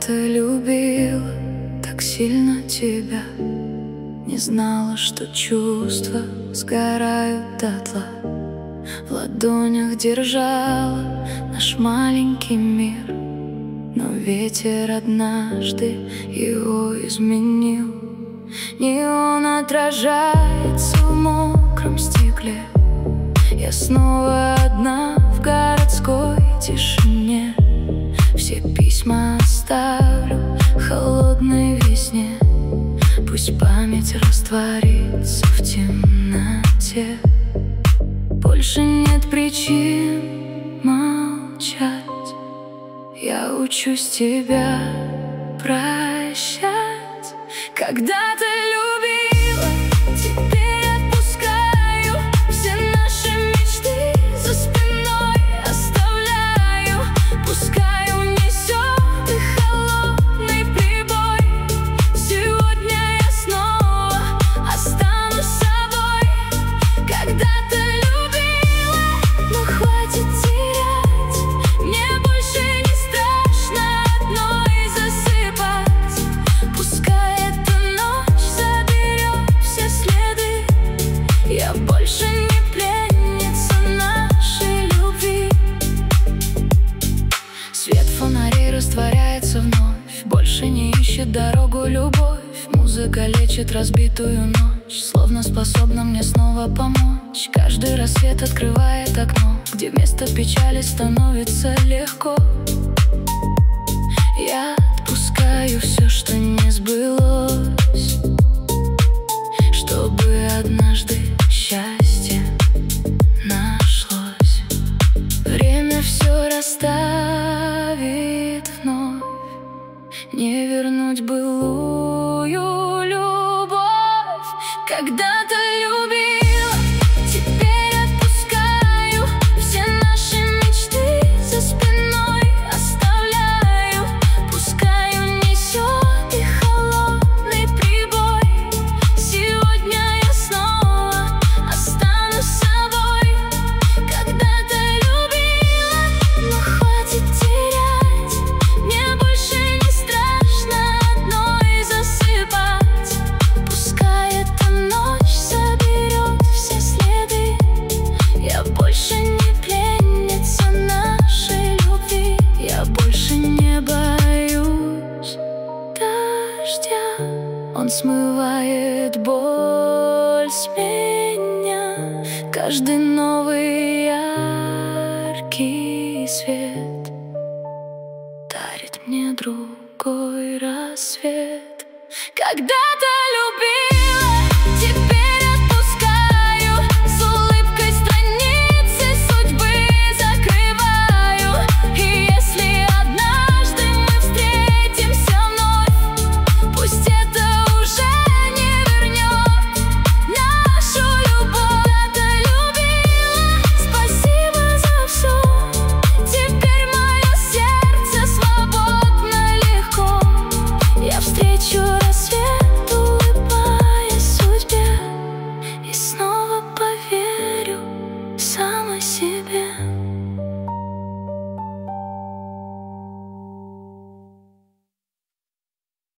Когда-то любила так сильно тебя, не знала, что чувства сгорают дотла. В ладонях держала наш маленький мир, но ветер однажды его изменил. Неон отражается в мокром стекле. Я снова одна в городской тишине. Все письма оставлю холодной весне. Пусть память растворится в темноте. Больше нет причин молчать. Я учусь тебя прощать. Когда ты любила, теперь отпускаю. Все наши мечты за спиной оставляю. Пускай унесет их холодный прибой. Сегодня я снова останусь собой. Когда ты любила, но хватит терять. Мне больше не страшно одной засыпать. Пускай эта ночь заберет все следы. Я больше не пленница нашей любви. Свет фонарей растворяется вновь, больше не ищет дорогу любовь. Музыка лечит разбитую ночь, словно способна мне снова помочь. Каждый рассвет открывает окно, где вместо печали становится легко. Я отпускаю все, что не сбылось, чтобы однажды счастье нашлось. Время все расставит вновь, не вернуть былую любовь. Когда ты любила, теперь отпускаю. Все наши мечты за спиной оставляю. Пускай унесет их холодный прибой. Сегодня я снова останусь собой. Когда ты любила, но хватит терять. Мне больше не страшно одной засыпать. Пускай эта ночь заберет все следы. Я больше не пленница нашей любви. Я больше не боюсь дождя. Он смывает боль с меня. Каждый новый яркий свет дарит мне другой рассвет. Когда-то любил.